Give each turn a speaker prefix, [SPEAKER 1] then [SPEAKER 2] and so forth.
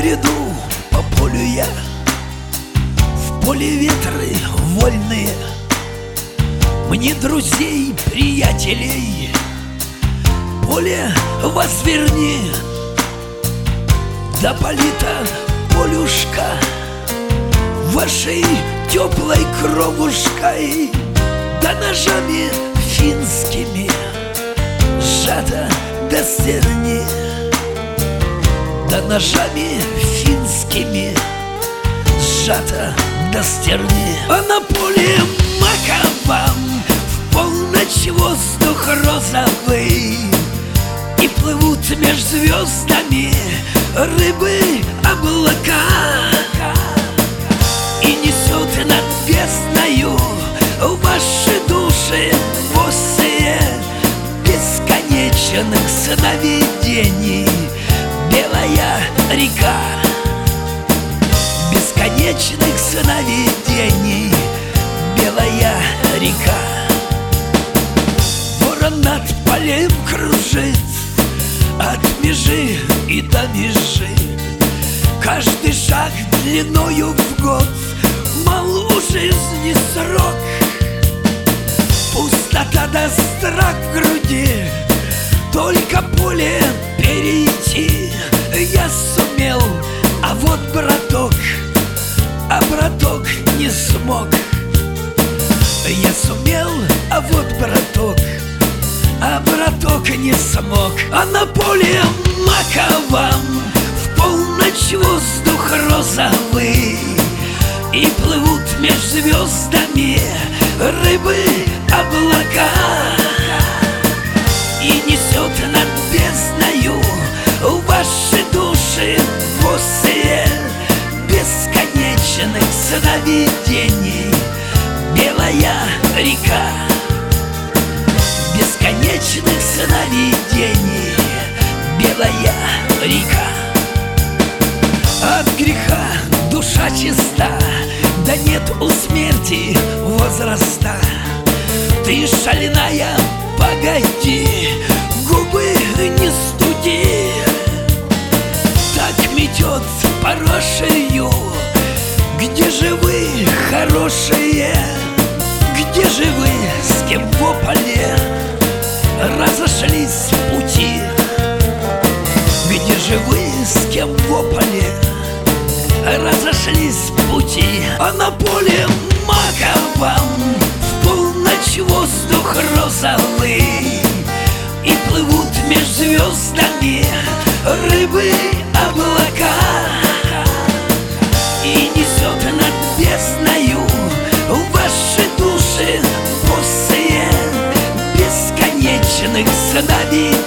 [SPEAKER 1] бреду по полю я, в поле ветры вольные. Мне друзей, приятелей поле возверни. Да полита полюшка вашей теплой кровушкой, да ножами финскими сжата до стерни, да ножами финскими сжата до стерни. А на поле маковом в полночь воздух розовый, и плывут меж звездами рыбы облака, и несет над бездною ваши души босые бесконечных сновидений. Белая река бесконечных сновидений, белая река. Ворон над полем кружит от межи и до межи. Каждый шаг длиною в год мал у жизни срок. Пустота да страх в груди, только поле перейти я сумел, а вот браток не смог. Я сумел, а вот браток не смог. А на поле маковом в полночь воздух розовый, и плывут меж звездами рыбы облака, и несет над бездною ваши души босые бесконечных сновидений. Белая река бесконечных сновидений, белая река. От греха душа чиста, да нет у смерти возраста. Ты шальная, погоди, губы не студи. Так метет порошею, где же вы, хорошие? Где же вы, с кем в поле разошлись пути? Где же вы, с кем в поле разошлись пути? А на поле маковом в полночь воздух розовый, и плывут меж звездами рыбы облака, и несет над бездною ваши души босые бесконечных сновидений.